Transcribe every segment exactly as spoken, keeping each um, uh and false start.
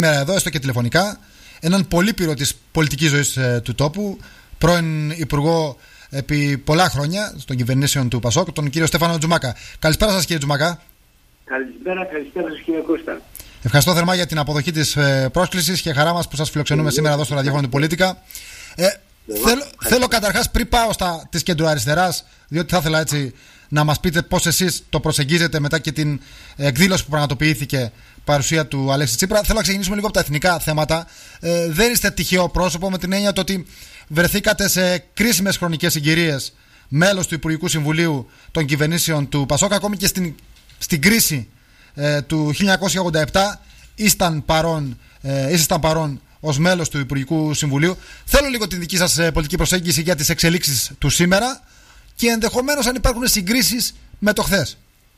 Εδώ, έστω και τηλεφωνικά, έναν πολύπειρο της πολιτικής ζωής ε, του τόπου, πρώην Υπουργό επί πολλά χρόνια των κυβερνήσεων του Πασόκ, τον κύριο Στέφανο Τζουμάκα. Καλησπέρα σας, κύριε Τζουμάκα. Καλησπέρα, καλησπέρα σας, κύριε Κώστα. Ευχαριστώ θερμά για την αποδοχή της ε, πρόσκλησης και χαρά μας που σας φιλοξενούμε ε, σήμερα εδώ στο ραδιόφωνο του Πολίτικα. Ε, θέλω, θέλω καταρχάς, πριν πάω στα της κεντροαριστεράς, διότι θα ήθελα έτσι να μας πείτε πώς εσείς το προσεγγίζετε μετά και την εκδήλωση που πραγματοποιήθηκε παρουσία του Αλέξη Τσίπρα. Θέλω να ξεκινήσουμε λίγο από τα εθνικά θέματα. Ε, δεν είστε τυχαίο πρόσωπο, με την έννοια ότι βρεθήκατε σε κρίσιμες χρονικές συγκυρίες μέλος του Υπουργικού Συμβουλίου των κυβερνήσεων του Πασόκ, ακόμη και στην, στην κρίση ε, του χίλια εννιακόσια ογδόντα επτά ήσταν παρόν, ε, ήσασταν παρόν ως μέλος του Υπουργικού Συμβουλίου. Θέλω λίγο την δική σας ε, πολιτική προσέγγιση για τις εξελίξεις του σήμερα και ενδεχομένως αν υπάρχουν συγκρίσεις με το χθες.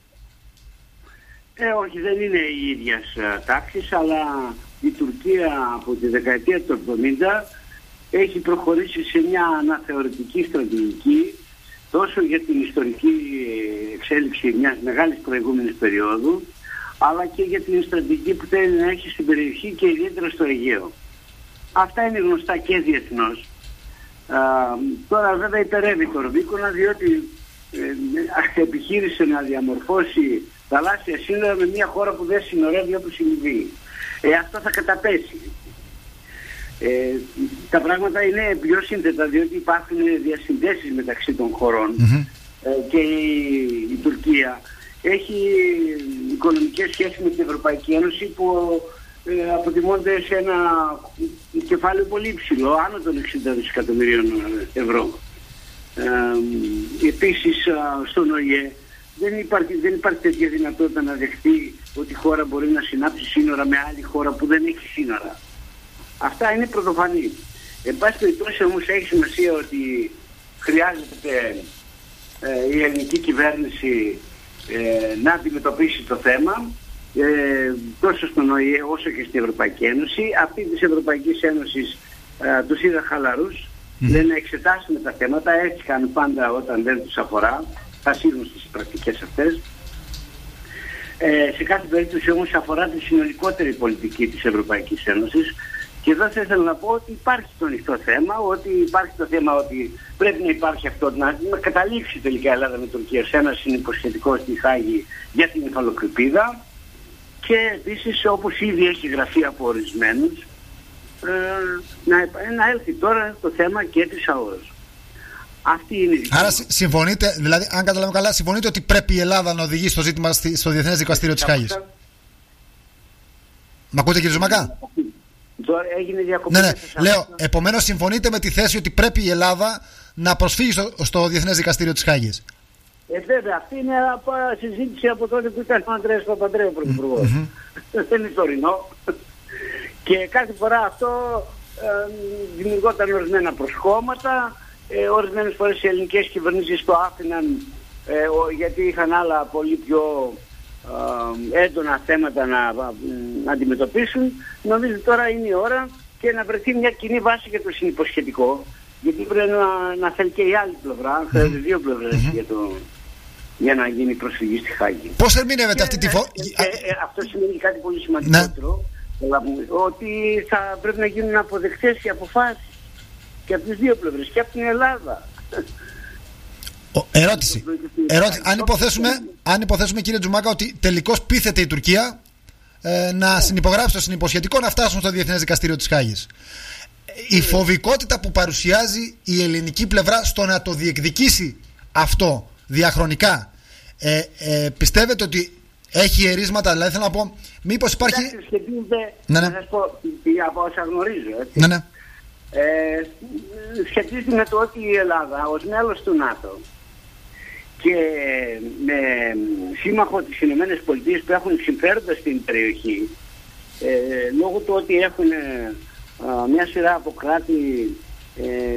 Ε, όχι, δεν είναι η ίδια τάξη, αλλά η Τουρκία από τη δεκαετία του εβδομήντα έχει προχωρήσει σε μια αναθεωρητική στρατηγική τόσο για την ιστορική εξέλιξη μιας μεγάλης προηγούμενης περίοδου, αλλά και για την στρατηγική που θέλει να έχει στην περιοχή και ιδιαίτερα στο Αιγαίο. Αυτά είναι γνωστά και διεθνώς. Α, τώρα βέβαια υπερεύει το Ρουμπίκονα, διότι ε, επιχείρησε να διαμορφώσει θαλάσσια σύνορα με μια χώρα που δεν συνορεύει όπως η Λιβύη. Ε, αυτό θα καταπέσει. Ε, τα πράγματα είναι πιο σύνθετα, διότι υπάρχουν διασυνδέσεις μεταξύ των χωρών mm-hmm. ε, και η, η Τουρκία έχει οικονομικές σχέσεις με την Ευρωπαϊκή Ένωση που ε, αποτιμώνται σε ένα κεφάλαιο πολύ υψηλό, άνω των εξήντα δισεκατομμυρίων ευρώ. Ε, επίσης στον Ο Ε Ε δεν υπάρχει, δεν υπάρχει τέτοια δυνατότητα να δεχτεί ότι η χώρα μπορεί να συνάψει σύνορα με άλλη χώρα που δεν έχει σύνορα. Αυτά είναι πρωτοφανή. Εν πάση περιπτώσει όμως έχει σημασία ότι χρειάζεται ε, η ελληνική κυβέρνηση ε, να αντιμετωπίσει το θέμα ε, τόσο στον Ο Ε Ε όσο και στην Ευρωπαϊκή Ένωση. Αυτοί της Ευρωπαϊκής Ένωσης ε, τους είδα χαλαρούς, mm. λένε να εξετάσουμε τα θέματα, έτσι κάνουν πάντα όταν δεν τους αφορά, θα σύρουν στις πρακτικές αυτές. Ε, σε κάθε περίπτωση όμως αφορά τη συνολικότερη πολιτική της Ευρωπαϊκής Ένωσης. Και εδώ θα ήθελα να πω ότι υπάρχει το ανοιχτό θέμα, ότι υπάρχει το θέμα ότι πρέπει να υπάρχει αυτό, να, να καταλήξει τελικά η Ελλάδα με Τουρκία σε ένα συνυποσχετικό στη Χάγη για την υφαλοκρηπίδα και επίσης όπως ήδη έχει γραφεί από ορισμένους ε, να, να έλθει τώρα το θέμα και της ΑΟΣ. Αυτή είναι η Άρα συμφωνείτε, δηλαδή αν καταλαβαίνω καλά, συμφωνείτε ότι πρέπει η Ελλάδα να οδηγεί στο ζήτημα στο Διεθνές Δικαστήριο της Χάγης. Μ' ακούτε κύριε Ζουμακά? Τώρα έγινε διακοπή. Ναι, ναι. Λέω, επομένως συμφωνείτε με τη θέση ότι πρέπει η Ελλάδα να προσφύγει στο, στο Διεθνές Δικαστήριο της Χάγης. Ε, βέβαια, αυτή είναι συζήτηση από τότε που ήταν ο Ανδρέας Παπανδρέου πρωθυπουργός. Mm-hmm. Δεν είναι τωρινό. Και κάθε φορά αυτό ε, δημιουργόταν ορισμένα προσχώματα. Ε, ορισμένες φορές οι ελληνικές κυβερνήσεις το άφηναν ε, ο, γιατί είχαν άλλα πολύ πιο ε, έντονα θέματα να, να αντιμετωπίσουν. Νομίζω τώρα είναι η ώρα και να βρεθεί μια κοινή βάση για το συνυποσχετικό, γιατί πρέπει να, να θέλει και η άλλη πλευρά, mm-hmm. θέλει δύο πλευρές mm-hmm. για, το, για να γίνει προσφυγή στη Χάγη. Πώς ερμηνεύεται και, αυτή τη φω... ε, ε, ε, αυτό σημαίνει κάτι πολύ σημαντικότερο, ναι. ότι θα πρέπει να γίνουν αποδεκτές οι αποφάσεις και από τις δύο πλευρές και από την Ελλάδα. Ο, ερώτηση. ερώτηση. Αν, υποθέσουμε, αν υποθέσουμε κύριε Τζουμάκα ότι τελικώς πείθεται η Τουρκία ε, να συνυπογράψει το συνυποσχετικό να φτάσουν στο Διεθνές Δικαστήριο της Χάγης. Η φοβικότητα που παρουσιάζει η ελληνική πλευρά στο να το διεκδικήσει αυτό διαχρονικά, ε, ε, πιστεύετε ότι έχει ερίσματα? Δηλαδή θέλω να πω, μήπως υπάρχει... Σχετίζεται, ναι, ναι. να σας πω, από όσα γνωρίζω, έτσι. Ναι, ναι. Ε, σχετίζεται με το ότι η Ελλάδα ως μέλος του ΝΑΤΟ και με σύμμαχο τις Ηνωμένες Πολιτείες που έχουν συμφέροντα στην περιοχή, ε, λόγω του ότι έχουν ε, μια σειρά από κράτη ε,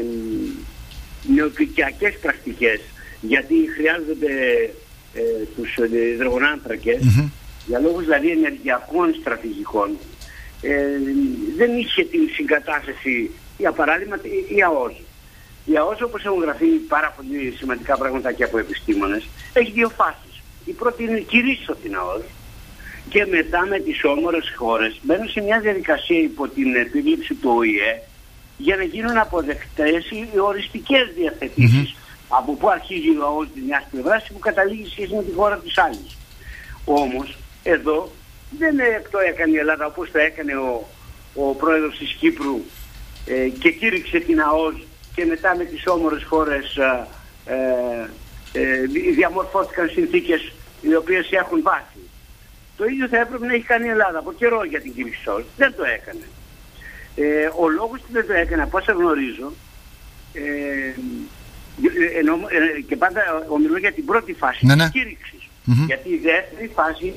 νεοπικιακές πρακτικές, γιατί χρειάζονται ε, τους υδρογονάνθρακες mm-hmm. για λόγους δηλαδή ενεργειακών στρατηγικών, ε, δεν είχε την συγκατάθεση, για παράδειγμα η ΑΟΣ. Η ΑΟΣ, όπως έχουν γραφεί πάρα πολύ σημαντικά πράγματα και από επιστήμονες, έχει δύο φάσεις. Η πρώτη είναι κηρύσσω την ΑΟΣ και μετά με τις όμορες χώρες μπαίνουν σε μια διαδικασία υπό την επίβλεψη του Ο Η Ε για να γίνουν αποδεκτές οι οριστικές διαθετήσεις. Mm-hmm. Από πού αρχίζει ο λαός της μιας πλευράς και που καταλήγει σχέση με τη χώρα της άλλης. Όμως εδώ δεν το έκανε η Ελλάδα όπως το έκανε ο, ο πρόεδρος της Κύπρου ε, και κήρυξε την ΑΟΣ και μετά με τις όμορες χώρες ε, ε, ε, διαμορφώθηκαν συνθήκες οι οποίες έχουν βάση. Το ίδιο θα έπρεπε να έχει κάνει η Ελλάδα από καιρό για την κήρυξη της ΑΟΣ. Δεν το έκανε. Ε, ο λόγος που δεν το έκανε, από όσα γνωρίζω, ε, ενώ, ε, και πάντα ομιλώ για την πρώτη φάση, ναι, της ναι. κήρυξης. Mm-hmm. Γιατί η δεύτερη φάση,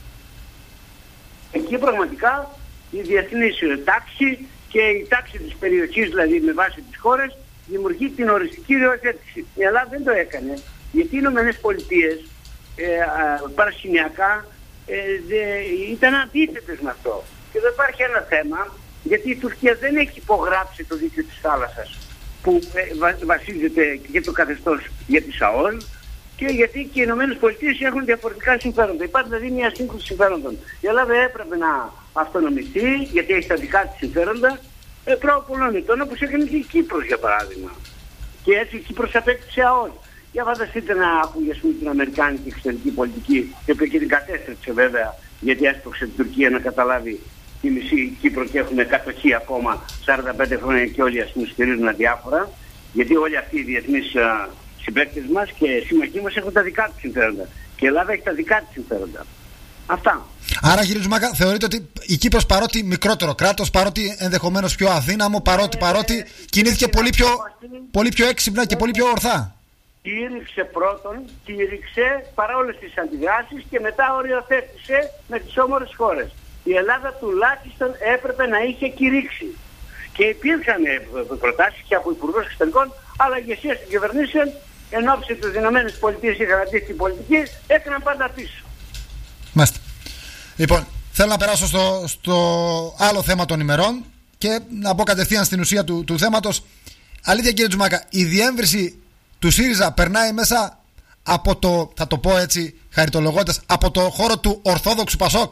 εκεί πραγματικά η διεθνής τάξη και η τάξη της περιοχής, δηλαδή με βάση τις χώρες, δημιουργεί την οριστική υιοθέτηση. Η Ελλάδα δεν το έκανε, γιατί οι Ηνωμένες Πολιτείες ε, παρασυνιακά ε, δε, ήταν αντίθετες με αυτό. Και εδώ υπάρχει ένα θέμα, γιατί η Τουρκία δεν έχει υπογράψει το δίκαιο της θάλασσας, που ε, βασίζεται και το καθεστώς για τη ΣΑΟΛ, και γιατί και οι Ηνωμένες Πολιτείες έχουν διαφορετικά συμφέροντα. Υπάρχει δηλαδή μια σύγκρουση συμφέροντων. Η Ελλάδα έπρεπε να αυτονομηθεί, γιατί έχει τα δικά της συμφέροντα, ε, προ πολλών ετών, όπως έκανε και η Κύπρος για παράδειγμα. Και έτσι η Κύπρος απέκτησε ΑΟΣ. Για φανταστείτε να ακούγε την αμερικάνικη εξωτερική πολιτική, η οποία και την κατέστρεψε βέβαια, γιατί έσπρωξε την Τουρκία να καταλάβει τη μισή Κύπρο και έχουμε κατοχή ακόμα σαράντα πέντε χρόνια και όλοι ας πούμε στηρίζουν αδιάφορα, γιατί όλοι αυτοί οι διεθνείς συμπαίκτες μας και συμμαχοί μας έχουν τα δικά τους συμφέροντα. Και η Ελλάδα έχει τα δικά της συμφέροντα. Αυτά. Άρα κύριε Τζουμάκα, θεωρείτε ότι η Κύπρος, παρότι μικρότερο κράτος, παρότι ενδεχομένως πιο αδύναμο, παρότι, παρότι κινήθηκε πολύ πιο, πολύ πιο έξυπνα και πολύ πιο ορθά. Κήρυξε πρώτον, κήρυξε παρά όλες τις αντιδράσεις και μετά οριοθέτησε με τις όμορες χώρες. Η Ελλάδα τουλάχιστον έπρεπε να είχε κηρύξει. Και υπήρχαν προτάσεις και από υπουργούς εξωτερικών, αλλά ηγεσίες των κυβερνήσεων εν ώψη της Ηνωμένες Πολιτείες είχαν αντίστοιχη πολιτική, έκαναν πάντα πίσω. Μάλιστα. Λοιπόν, θέλω να περάσω στο, στο άλλο θέμα των ημερών και να πω κατευθείαν στην ουσία του, του θέματος. Αλήθεια κύριε Τζουμάκα, η διέμβρηση του ΣΥΡΙΖΑ περνάει μέσα από το, θα το πω έτσι χαριτολογώντας, από το χώρο του Ορθόδοξου Πασόκ.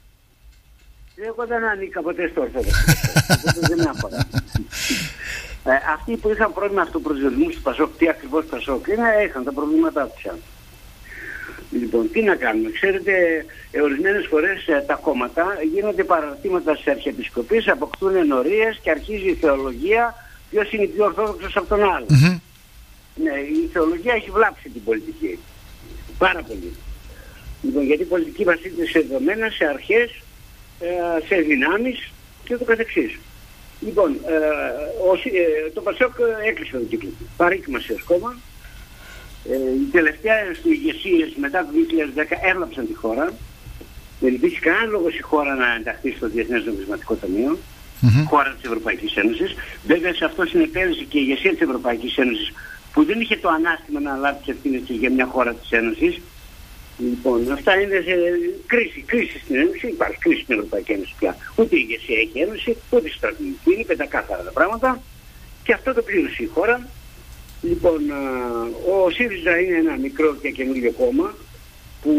Εγώ δεν ανήκα ποτέ στο Ορθόδοξο Πασόκ. Δεν αφορά. Ε, αυτοί που είχαν πρόβλημα αυτοπροσδιορισμού του Πασόκ, τι ακριβώς Πασόκ είναι, είχαν τα προβλήματά τους. Λοιπόν, τι να κάνουμε. Ξέρετε, ε, ορισμένες φορές ε, τα κόμματα γίνονται παραρτήματα στις αρχιεπισκοπείς, αποκτούν ενορίες και αρχίζει η θεολογία ποιος είναι πιο ορθόδοξος από τον άλλο. Mm-hmm. Ναι, η θεολογία έχει βλάψει την πολιτική. Πάρα πολύ. Λοιπόν, γιατί η πολιτική βασίζεται σε δεδομένα, σε αρχές, ε, σε δυνάμεις και το καθεξής. Λοιπόν, ε, ο, ε, το Πασόκ έκλεισε τον κύκλο. Παρήκμασε ως κόμμα. Ε, οι τελευταίες ηγεσίες μετά το δύο χιλιάδες δέκα έβλαψαν τη χώρα. Δεν υπήρχε κανένα λόγος η χώρα να ενταχθεί στο Διεθνές Νομισματικό Ταμείο, mm-hmm. χώρα της Ευρωπαϊκής Ένωσης. Βέβαια σε αυτό συνετέλεσε και η ηγεσία της Ευρωπαϊκής Ένωσης, που δεν είχε το ανάστημα να λάβει τις ευθύνες για μια χώρα της Ένωσης. Λοιπόν, αυτά είναι σε κρίση, κρίση στην Ένωση, υπάρχει κρίση στην Ευρωπαϊκή Ένωση πια. Ούτε η ηγεσία έχει Ένωση, ούτε η στρατηγική, είναι πεντακάθαρα τα πράγματα. Και αυτό το πλήρωσε η χώρα. Λοιπόν, ο ΣΥΡΙΖΑ είναι ένα μικρό και καινούργιο κόμμα που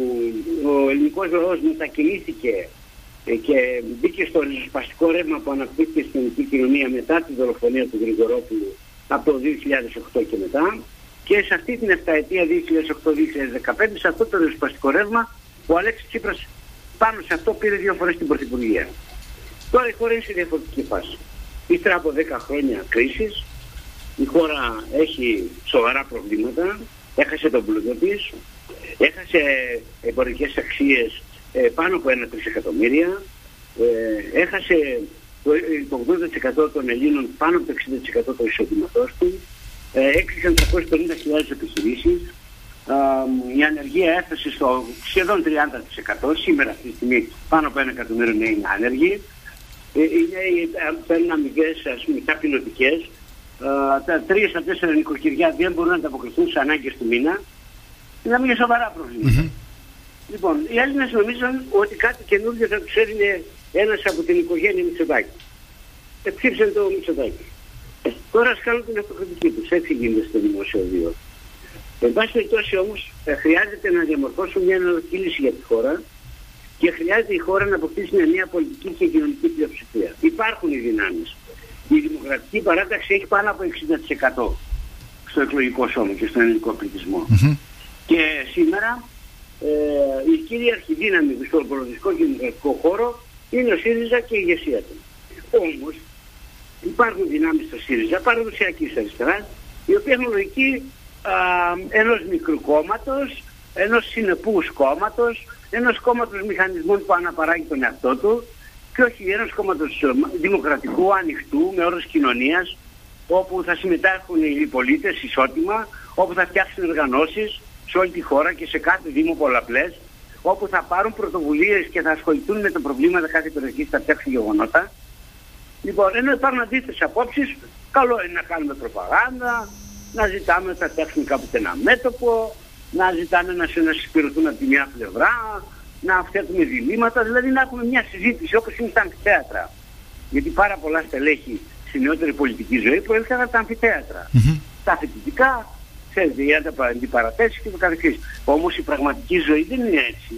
ο ελληνικός λαός μετακινήθηκε και μπήκε στο ριζοσπαστικό ρεύμα που αναπτύχθηκε στην ελληνική κοινωνία μετά τη δολοφονία του Γρηγορόπουλου από το δύο χιλιάδες οκτώ και μετά, και σε αυτή την εφταετία δύο χιλιάδες οκτώ δύο χιλιάδες δεκαπέντε, σε αυτό το ριζοσπαστικό ρεύμα, ο Αλέξης Τσίπρας πάνω σε αυτό πήρε δύο φορές την Πρωθυπουργία. Τώρα η χώρα είναι σε διαφορετική φάση. Ύστερα από δέκα χρόνια κρίσης, η χώρα έχει σοβαρά προβλήματα, έχασε τον πλούτο της, έχασε εμπορικές αξίες ε, πάνω από ένα τρισεκατομμύρια, ε, έχασε το, το ογδόντα τοις εκατό των Ελλήνων πάνω από το εξήντα τοις εκατό του εισοδήματός του, ε, έκλεισαν τριακόσιες πενήντα χιλιάδες επιχειρήσεις, ε, η ανεργία έφτασε στο σχεδόν τριάντα τοις εκατό, σήμερα αυτή τη στιγμή πάνω από ένα εκατομμύριο νέοι είναι άνεργοι, ε, οι νέοι παίρνουν αμοιβές ας πούμε ταπεινωτικές. Uh, τα τρία στα τέσσερα νοικοκυριά δεν μπορούν να ανταποκριθούν στις ανάγκες του μήνα. Μιλάμε για σοβαρά προβλήματα. Mm-hmm. Λοιπόν, οι Έλληνες νομίζαν ότι κάτι καινούργιο θα τους έδινε ένας από την οικογένεια Μητσοτάκη. Ε, ψήφισαν το Μητσοτάκη. Ε, τώρα ας κάνουν την αυτοκριτική τους. Έτσι γίνεται στο δημόσιο βίο. Εν πάση περιπτώσει όμως, ε, χρειάζεται να διαμορφώσουν μια αναλογική λύση για τη χώρα, και χρειάζεται η χώρα να αποκτήσει μια νέα πολιτική και κοινωνική πλειοψηφία. Υπάρχουν οι δυνάμεις. Η Δημοκρατική Παράταξη έχει πάνω από εξήντα τοις εκατό στο εκλογικό σώμα και στον ελληνικό πληθυσμό. Mm-hmm. Και σήμερα ε, η κυρίαρχη δύναμη στον πολιτικό και δημοκρατικό χώρο είναι ο ΣΥΡΙΖΑ και η ηγεσία του. Όμως υπάρχουν δυνάμεις στο ΣΥΡΙΖΑ παραδοσιακής αριστεράς, η οποία έχουν λογική α, ενός μικρού κόμματος, ενός συνεπούς κόμματος, ενός κόμματος μηχανισμών που αναπαράγει τον εαυτό του και όχι ενός κόμματος δημοκρατικού, ανοιχτού, με όρους κοινωνίας, όπου θα συμμετάσχουν οι πολίτες ισότιμα, όπου θα φτιάξουν οργανώσεις σε όλη τη χώρα και σε κάθε δήμο πολλαπλές, όπου θα πάρουν πρωτοβουλίες και θα ασχοληθούν με τα προβλήματα κάθε περιοχής, θα φτιάξουν γεγονότα. Λοιπόν, ενώ υπάρχουν αντίθετες απόψεις, καλό είναι να κάνουμε προπαγάνδα, να ζητάμε να φτιάξουμε κάποτε ένα μέτωπο, να ζητάμε να συσπηρωθούν από τη μια πλευρά, να φτιάξουμε διλήμματα, δηλαδή να έχουμε μια συζήτηση όπως είναι στα αμφιθέατρα. Γιατί πάρα πολλά στελέχη στη νεότερη πολιτική ζωή προήλθαν από τα αμφιθέατρα. Mm-hmm. Τα φοιτητικά, ξέρετε, οι αντιπαρατέσεις και το καθεξής. Όμως η πραγματική ζωή δεν είναι έτσι.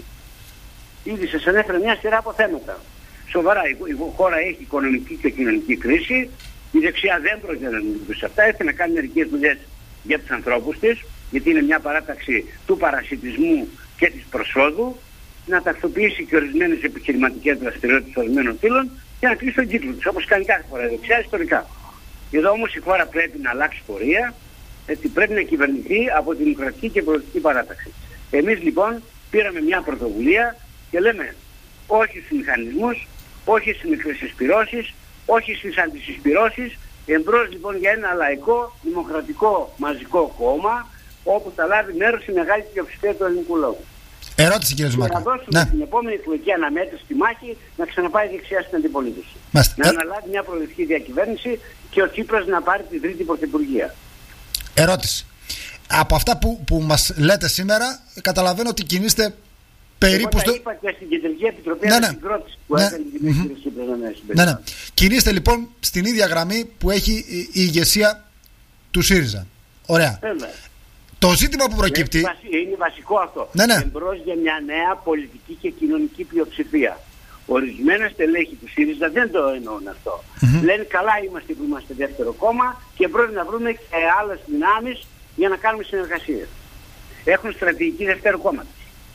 Ήδη σας ανέφερα μια σειρά από θέματα. Σοβαρά, η χώρα έχει οικονομική και κοινωνική κρίση. Η δεξιά δεν πρόκειται να αντιμετωπίσει αυτά. Έχει να κάνει μερικές δουλειές για τους ανθρώπους της, γιατί είναι μια παράταξη του παρασιτισμού και της προσόδου, να τακτοποιήσει και ορισμένες επιχειρηματικές δραστηριότητες ορισμένων φύλων και να κλείσει τον κύκλο τους, όπως κάνει κάθε φορά δεξιά ιστορικά. Εδώ όμως η χώρα πρέπει να αλλάξει πορεία, έτσι πρέπει να κυβερνηθεί από τη δημοκρατική και προοδευτική παράταξη. Εμείς λοιπόν πήραμε μια πρωτοβουλία και λέμε όχι στους μηχανισμούς, όχι στις μικρές συσπυρώσεις, όχι στις αντισυσπυρώσεις, εμπρός λοιπόν για ένα λαϊκό, δημοκρατικό, μαζικό κόμμα, όπου θα λάβει μέρος η μεγάλη πλειοψηφία του ελληνικού λαού. Ερώτηση κύριε Ζουμάκα. Και να δώσουμε ναι. την επόμενη εκλογική αναμέτρηση στη μάχη να ξαναπάει δεξιά στην αντιπολίτευση. Μάστε. Να ε... αναλάβει μια προοδευτική διακυβέρνηση και ο Τσίπρας να πάρει την τρίτη πρωθυπουργία. Ερώτηση. Από αυτά που, που μας λέτε σήμερα, καταλαβαίνω ότι κινείστε περίπου Εγώ στο... είπα και στην Κεντρική Επιτροπή ναι, ναι. Συγκρότηση που ναι. έκανε την mm-hmm. Τσίπρας. Ναι, ναι. Κινείστε λοιπόν στην ίδια γραμμή που έχει η, η ηγεσία του ΣΥΡΙΖΑ. Ωραία. Ε, ναι. Το ζήτημα που προκύπτει... Είναι, είναι βασικό αυτό. Ναι, ναι. Εμπρός για μια νέα πολιτική και κοινωνική πλειοψηφία. Ορισμένα στελέχη του ΣΥΡΙΖΑ δεν το εννοούν αυτό. Mm-hmm. Λένε καλά είμαστε που είμαστε δεύτερο κόμμα και πρέπει να βρούμε και άλλες δυνάμεις για να κάνουμε συνεργασίες. Έχουν στρατηγική δεύτερο κόμματος.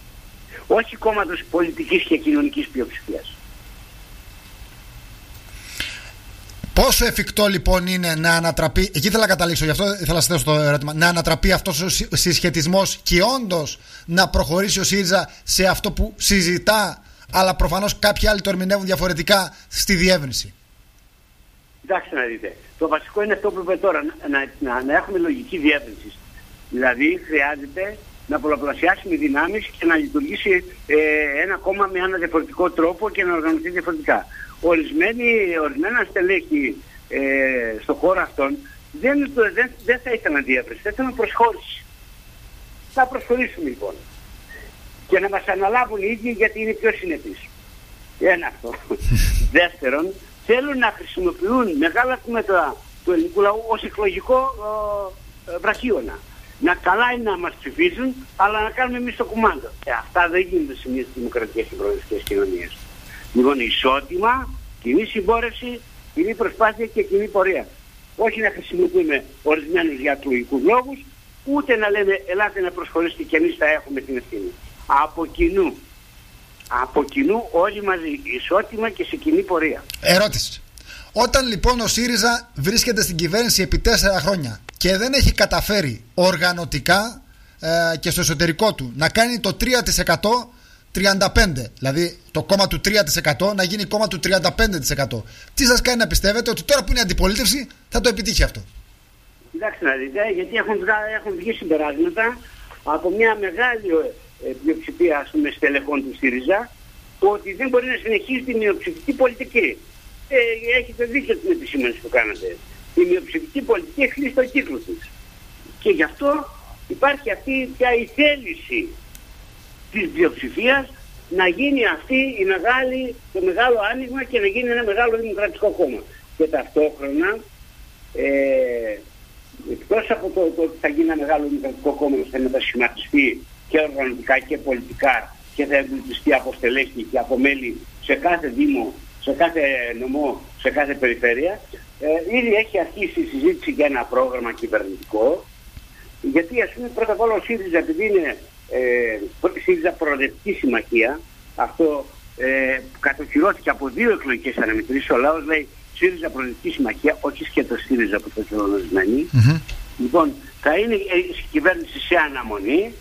Όχι κόμματος πολιτικής και κοινωνικής πλειοψηφίας. Πόσο εφικτό λοιπόν είναι να ανατραπεί, εκεί ήθελα να καταλήξω, γι' αυτό ήθελα να σας θέσω το ερώτημα, να ανατραπεί αυτός ο συσχετισμός και όντως να προχωρήσει ο ΣΥΡΙΖΑ σε αυτό που συζητά, αλλά προφανώς κάποιοι άλλοι το ερμηνεύουν διαφορετικά, στη διεύρυνση? Κοιτάξτε να δείτε, το βασικό είναι αυτό που είπα τώρα, να, να, να, να έχουμε λογική διεύρυνση. Δηλαδή χρειάζεται να πολλαπλασιάσουμε δυνάμεις και να λειτουργήσει ε, ένα κόμμα με ένα διαφορετικό τρόπο και να οργανωθεί διαφορετικά. Ορισμένοι, ορισμένα στελέχη ε, στον χώρο αυτόν δεν, δεν, δεν θα ήθελαν διεύρυνση, θα ήθελαν προσχώρηση. Θα προσχωρήσουμε λοιπόν. Και να μας αναλάβουν οι ίδιοι γιατί είναι πιο συνεπείς. Ένα αυτό. Δεύτερον, θέλουν να χρησιμοποιούν μεγάλα τμήματα του ελληνικού λαού ως εκλογικό ε, ε, βραχίωνα. Να καλά είναι να μας ψηφίσουν, αλλά να κάνουμε εμείς το κουμάντο. Ε, αυτά δεν γίνονται σε μια δημοκρατικές και προοδευτικές κοινωνίες. Λοιπόν, ισότιμα, κοινή συμπόρευση, κοινή προσπάθεια και κοινή πορεία. Όχι να χρησιμοποιούμε ορισμένους για εκλογικούς λόγους, ούτε να λέμε ελάτε να προσχωρήσετε και εμείς θα έχουμε την ευθύνη. Από κοινού. Από κοινού όλοι μαζί, ισότιμα και σε κοινή πορεία. Ερώτηση. Όταν λοιπόν ο ΣΥΡΙΖΑ βρίσκεται στην κυβέρνηση επί τέσσερα χρόνια και δεν έχει καταφέρει οργανωτικά ε, και στο εσωτερικό του να κάνει το τρία τοις εκατό τριάντα πέντε τοις εκατό, δηλαδή το κόμμα του τρία τοις εκατό να γίνει κόμμα του τριάντα πέντε τοις εκατό, τι σας κάνει να πιστεύετε ότι τώρα που είναι αντιπολίτευση θα το επιτύχει αυτό? Κοιτάξτε να δείτε, γιατί έχουν, έχουν βγει συμπεράσματα από μια μεγάλη ε, πλειοψηφία ας πούμε, στελεχών του ΣΥΡΙΖΑ, ότι δεν μπορεί να συνεχίσει τη μειοψηφική πολιτική. Ε, έχετε δίκιο την επισήμανση που κάνατε. Η μειοψηφική πολιτική έχει κλείσει το κύκλο της. Και γι' αυτό υπάρχει αυτή πια η θέληση της πλειοψηφίας να γίνει αυτή η μεγάλη, το μεγάλο άνοιγμα και να γίνει ένα μεγάλο δημοκρατικό κόμμα. Και ταυτόχρονα, ε, εκτός από το ότι θα γίνει ένα μεγάλο δημοκρατικό κόμμα που θα μετασχηματιστεί και οργανωτικά και πολιτικά και θα εμπλουτιστεί από στελέχη και από μέλη σε κάθε δήμο, σε κάθε νομό, σε κάθε περιφέρεια. Ε, ήδη έχει αρχίσει η συζήτηση για ένα πρόγραμμα κυβερνητικό, γιατί ας πούμε πρώτα απ' όλα ο ΣΥΡΙΖΑ, επειδή είναι ε, ΣΥΡΙΖΑ Προοδευτική Συμμαχία, αυτό ε, κατοχυρώθηκε από δύο εκλογικές αναμετρήσεις. Ο λαός λέει ΣΥΡΙΖΑ Προοδευτική Συμμαχία, όχι σκέτο ΣΥΡΙΖΑ που θα χειρονοσμένει. Mm-hmm. Λοιπόν, θα είναι η κυβέρνηση σε αναμονή,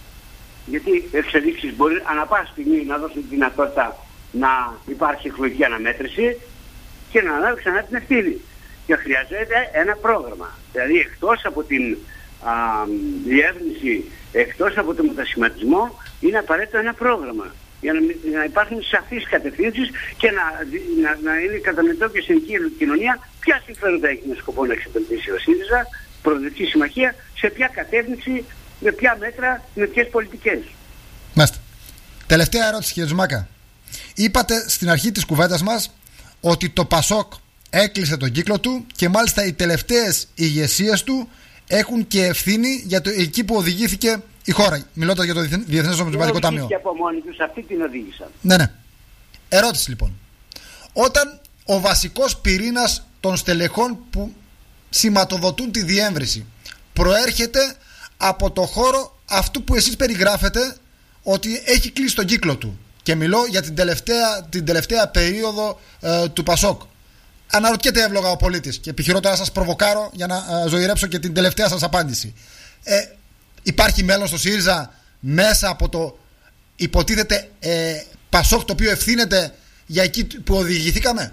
γιατί εξελίξεις μπορεί ανά πάση στιγμή να δώσουν τη δυνατότητα να υπάρχει εκλογική αναμέτρηση και να ανάλάβει ξανά την ευθύνη. Και χρειάζεται ένα πρόγραμμα. Δηλαδή εκτός από την α, διεύρυνση, εκτός από τον μετασχηματισμό, είναι απαραίτητο ένα πρόγραμμα. Για να, για να υπάρχουν σαφείς κατευθύνσεις και να, να, να είναι κατανοητό και στην κοινωνία ποια συμφέροντα έχει με σκοπό να εξυπηρετήσει ο ΣΥΡΙΖΑ, Προοδευτική Συμμαχία, σε ποια κατεύθυνση, με ποια μέτρα, με ποιες πολιτικές. Μάλιστα. Τελευταία ερώτηση, κύριε Τζουμάκα. Είπατε στην αρχή της κουβέντας μας ότι το ΠΑΣΟΚ έκλεισε τον κύκλο του και μάλιστα οι τελευταίες ηγεσίες του έχουν και ευθύνη για το εκεί που οδηγήθηκε η χώρα. Μιλώντας για το Διεθνές Νομισματικό Ταμείο. Και από μόνοι τους αυτοί την οδήγησαν. Ναι, ναι. Ερώτηση λοιπόν. Όταν ο βασικός πυρήνας των στελεχών που σηματοδοτούν τη διεύρυνση προέρχεται από το χώρο αυτού που εσείς περιγράφετε ότι έχει κλείσει τον κύκλο του, και μιλώ για την τελευταία, την τελευταία περίοδο ε, του ΠΑΣΟΚ. Αναρωτιέται εύλογα ο πολίτης και επιχειρώ τώρα να σας προβοκάρω για να ε, ζωηρέψω και την τελευταία σας απάντηση. Ε, υπάρχει μέλλον στο ΣΥΡΙΖΑ μέσα από το υποτίθεται ε, ΠΑΣΟΚ, το οποίο ευθύνεται για εκεί που οδηγηθήκαμε?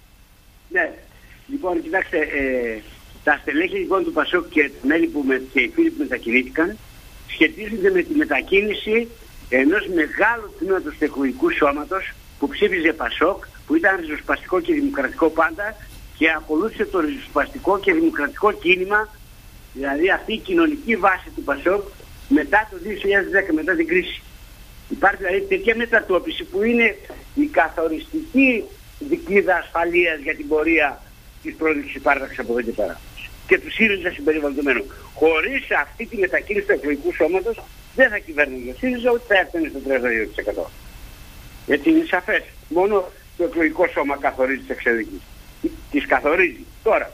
Ναι, λοιπόν κοιτάξτε, ε, τα στελέχη λοιπόν του ΠΑΣΟΚ και μέλη που με, και οι φίλοι που μετακινήθηκαν σχετίζονται με τη μετακίνηση ενός μεγάλου τμήματος του εκλογικού σώματος που ψήφιζε ΠΑΣΟΚ, που ήταν ριζοσπαστικό και δημοκρατικό πάντα και ακολούθησε το ριζοσπαστικό και δημοκρατικό κίνημα, δηλαδή αυτή η κοινωνική βάση του ΠΑΣΟΚ μετά το δύο χιλιάδες δέκα, μετά την κρίση. Υπάρχει δηλαδή τέτοια μετατόπιση που είναι η καθοριστική δικλίδα ασφαλείας για την πορεία της πρόληψης υπάρταξης από εδώ και πέρα. Και του ΣΥΡΙΖΑ συμπεριβαλλοντωμένου. Χωρίς αυτή τη μετακίνηση του εκλογικού σώματος δεν θα κυβέρνησε ο ΣΥΡΙΖΑ, ούτε θα έφτανε στο τριάντα δύο τοις εκατό. Έτσι είναι σαφές. Μόνο το εκλογικό σώμα καθορίζει τις εξελίξεις. Τις καθορίζει. Τώρα,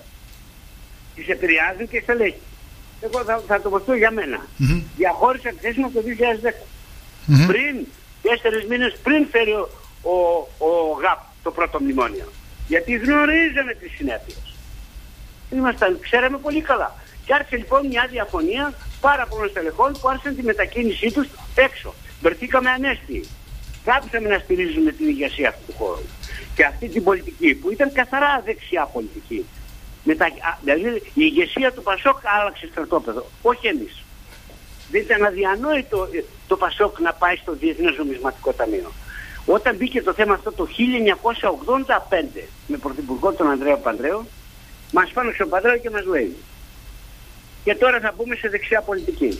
τις επηρεάζουν και στελέχη. Εγώ θα, θα το πω για μένα. Mm-hmm. Διαχώρισα τη θέση μου το δύο χιλιάδες δέκα. Mm-hmm. Πριν, τέσσερις μήνες πριν φέρει ο, ο, ο ΓΑΠ το πρώτο μνημόνιο. Γιατί γνωρίζαμε τις συνέπειες. Ήμασταν, ξέραμε πολύ καλά. Και άρχισε λοιπόν μια διαφωνία πάρα πολλών στελεχών που άρχισαν τη μετακίνησή τους έξω. Βρεθήκαμε ανέστιοι. Κάψαμε να στηρίζουμε την ηγεσία αυτού του χώρου. Και αυτή την πολιτική που ήταν καθαρά δεξιά πολιτική. Μετα... Δηλαδή η ηγεσία του ΠΑΣΟΚ άλλαξε στρατόπεδο. Όχι εμείς. Δεν ήταν αδιανόητο το ΠΑΣΟΚ να πάει στο Διεθνές Νομισματικό Ταμείο. Όταν μπήκε το θέμα αυτό το χίλια εννιακόσια ογδόντα πέντε με πρωθυπουργό τον Ανδρέα Παπανδρέου, μας φάνηκε ο Παπανδρέου και μας λέει: και τώρα θα μπούμε σε δεξιά πολιτική.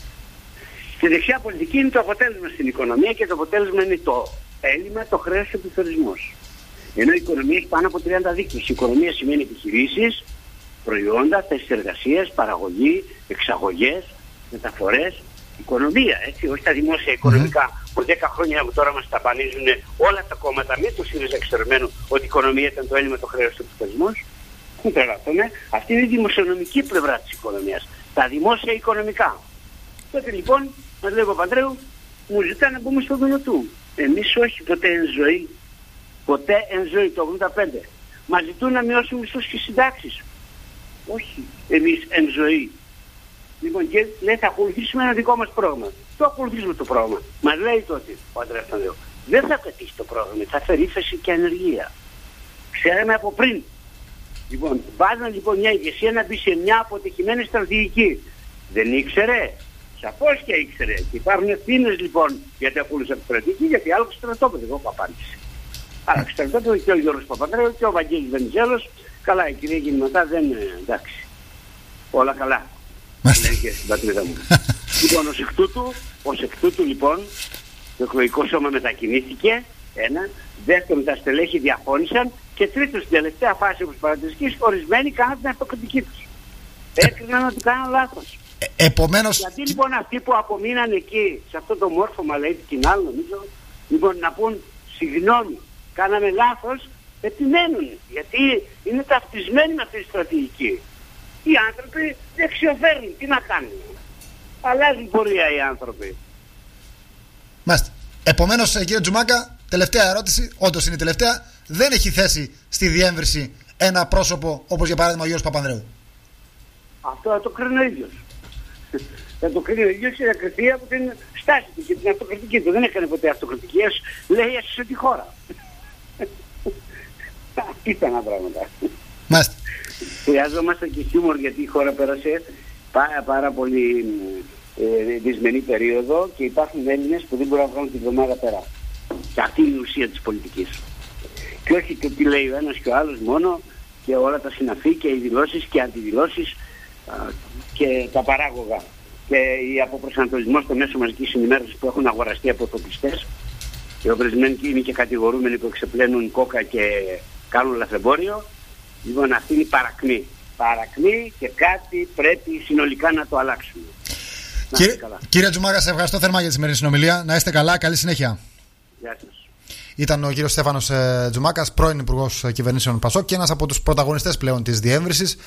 Και δεξιά πολιτική είναι το αποτέλεσμα στην οικονομία και το αποτέλεσμα είναι το έλλειμμα, το χρέος και ο πληθωρισμός. Ενώ η οικονομία έχει πάνω από τριάντα δείκτες. Η οικονομία σημαίνει επιχειρήσεις, προϊόντα, θέσεις εργασίας, παραγωγή, εξαγωγές, μεταφορές. Οικονομία, έτσι, όχι τα δημόσια οικονομικά mm-hmm. που δέκα χρόνια που τώρα μας ταπανίζουν όλα τα κόμματα, με το ΣΥΡΙΖΑ εξερμένου ότι η οικονομία ήταν το έλλειμμα, το χρέος και ο πληθωρισμός. Μην τρελαθούμε. Αυτή είναι η δημοσιονομική πλευρά της οικονομίας. Τα δημόσια οικονομικά. Τότε λοιπόν, μας λέει ο Παπανδρέου, μου ζητά να μπούμε στο δούλο του. Εμείς όχι, ποτέ εν ζωή. Ποτέ εν ζωή το ογδόντα πέντε. Μας ζητούν να μειώσουν μισθούς και συντάξεις. Όχι, εμείς εν ζωή. Λοιπόν, και λέει θα ακολουθήσουμε ένα δικό μας πρόγραμμα. Το ακολουθήσουμε το πρόγραμμα. Μας λέει τότε ο Ανδρέας Παπανδρέου, δεν θα πετύχει το πρόγραμμα, θα φέρει ύφεση και ανεργία. Ξέραμε από πριν. Λοιπόν, βάζαν λοιπόν μια ηγεσία να μπει σε μια αποτυχημένη στρατηγική. Δεν ήξερε. Σαφώς και ήξερε. Και υπάρχουν ευθύνες λοιπόν γιατί ακολούθησε τη στρατηγική, γιατί άλλαξε στρατόπεδο. Εγώ που απάντησε. Άλλαξε στρατόπεδο και ο Γιώργος Παπανδρέου και ο Βαγγέλης Βενιζέλος. Καλά, η κυρία Γεννηματά δεν είναι εντάξει. Όλα καλά. Λένε και στην πατρίδα μου. Λοιπόν, ως εκ τούτου, ως εκ τούτου λοιπόν, το εκλογικό σώμα μετακινήθηκε. Ένα. Δεύτερον, τα στελέχη διαφώνησαν. Και τρίτον, στην τελευταία φάση όπως παρατηρήσεις, ορισμένοι κάναν την αυτοκριτική τους. Έκριναν ότι κάναν λάθος. Ε, επομένως... Γιατί λοιπόν αυτοί που απομείναν εκεί, σε αυτό το μόρφωμα, λέει την άλλη, νομίζω, λοιπόν να πούν συγγνώμη, κάναμε λάθος, επιμένουν. Γιατί είναι ταυτισμένοι με αυτή τη στρατηγική. Οι άνθρωποι δεξιοφέρνουν, τι να κάνουν. Αλλάζουν πορεία οι άνθρωποι. Μάλιστα. Επομένως, κύριε Τζουμάκα, τελευταία ερώτηση, όντως είναι η τελευταία, δεν έχει θέση στη διέμβρηση ένα πρόσωπο όπως για παράδειγμα ο Γιώργος Παπανδρέου. Αυτό θα το κρίνει ο ίδιος. Θα το κρίνει ο ίδιος και θα κρυθεί από την στάση του και την αυτοκριτική του. Δεν έκανε ποτέ αυτοκριτική, λέει έσωσε τη χώρα. Ήταν πράγματα. Μάλιστα. Χρειάζομαστε και χιούμορ γιατί η χώρα πέρασε πάρα, πάρα πολύ ε, δυσμενή περίοδο και υπάρχουν Έλληνες που δεν μπορούν να βγάλουν τη βδομάδα πέρα. Και αυτή είναι η ουσία της πολιτικής. Και όχι το τι λέει ο ένας και ο άλλος μόνο και όλα τα συναφή και οι δηλώσεις και οι αντιδηλώσεις α, και τα παράγωγα. Και η αποπροσανατολισμός στο μέσο μαζικής ενημέρωσης που έχουν αγοραστεί από τοπιστές οι ορισμένοι είναι και κατηγορούμενοι που εξεπλένουν κόκα και κάνουν λαθρεμπόριο. Λοιπόν, αυτή είναι η παρακμή. Παρακμή και κάτι πρέπει συνολικά να το αλλάξουμε. Κύριε, κύριε Τζουμάκα, σε ευχαριστώ θερμά για τη σημερινή συνομιλία. Να είστε καλά, καλή συνέχεια. Γεια σας. Ήταν ο κύριος Στέφανος Τζουμάκας, πρώην Υπουργός Κυβερνήσεων Πασόκ και ένας από τους πρωταγωνιστές πλέον της διεύρυνσης.